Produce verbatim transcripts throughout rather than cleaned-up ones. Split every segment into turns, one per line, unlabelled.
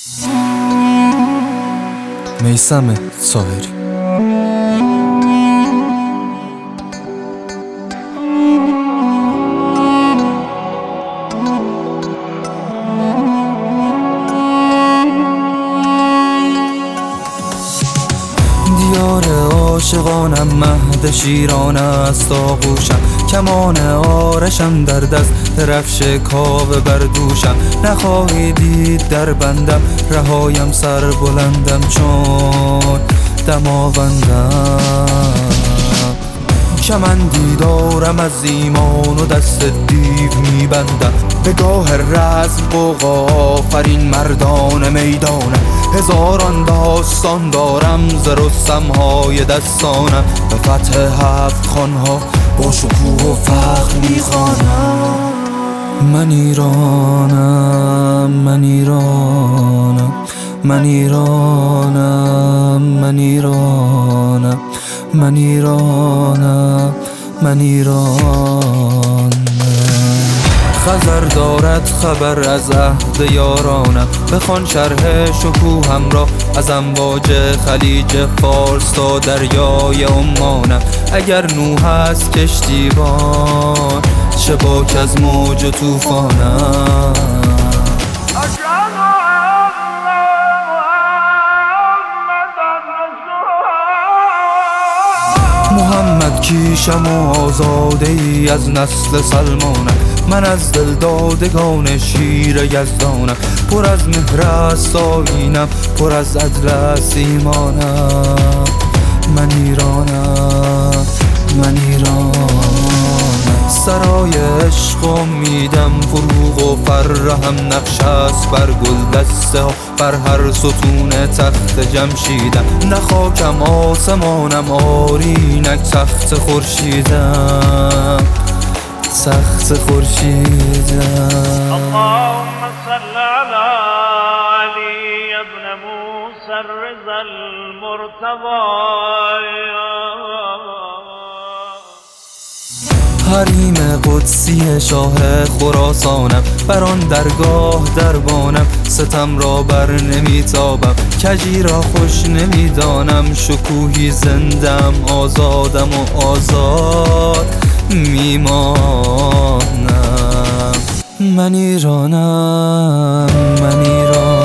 میثم ساحری. دیار عاشقانم مهد شیران است آغوشم، کمان آرشم در دست درفش کاوه بر دوشم. نخواهی دید در بندم رهایم سر بلندم چون دماوندم. کمندی دارم از ایمان و دست دیو میبندم، به گاه رزم غوغا آفرین مردان میدانم. هزاران داستان دارم ز رستم‌های دستانم، به فتح هفت خانها با شکوه و فخر میخوانم. من ایرانم، من ایرانم، من ایرانم، من ایرانم، من ایرانم، من ایرانم. خضر دارد خبر از عهد یارانم، بخوان شرح شکوهم را از امواج خلیج فارس تا دریای عمانم. اگر نوح است کشتیبان، چه باک از موج و طوفانم. محمد کیشم و آزاده ای از نسل سلمانم. من از دلدادگان شیر یزدانم، پر از مهر است آیینم، پر از عدل است ایمانم. من ایرانم، من ایرانم. سرای عشق و امیدم فروغ و فرهم نقش است بر گل دسته ها، بر هر ستون تخت جمشیدم. نه خاکم آسمانم آرینک تخت خورشیدم، تخت خورشیدم.
اللهم صل علی علی ابن موسی الرضا المرتضی.
حریم قدسی شاه خراسانم، بر آن درگاه دربانم. ستم را بر نمیتابم، کجی را خوش نمیدانم. شکوهی زندم، آزادم و آزاد میمانم. من ایرانم، من ایرانم.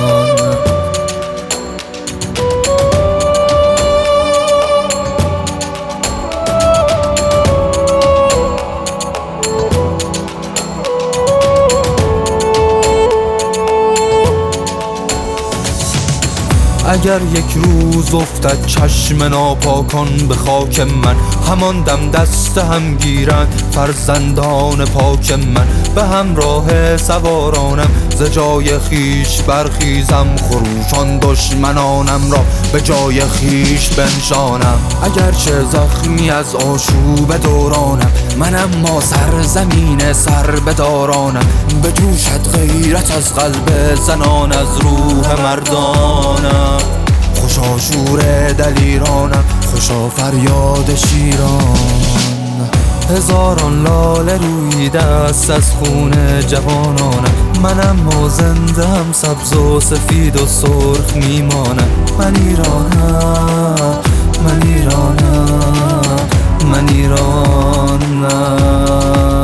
اگر یک روز افتد چشم ناپاکان به خاک من، همان دم دست هم گیرند فرزندان پاک من. به همراه سوارانم ز جای خیش برخیزم، خروشان دشمنانم را به جای خیش بنشانم. اگرچه زخمی از آشوب دورانم، من اما سرزمین سر بدارانم. به جوشت غیرت از قلب زنان، از روح مردانم. خوشا شور دلیرانم، خوشا فریاد شیران. هزاران لاله رویده است از خون جوانانم. من اما زنده هم سبز و سفید و سرخ میمانم. من ایرانم، من ایرانم، من ایرانم.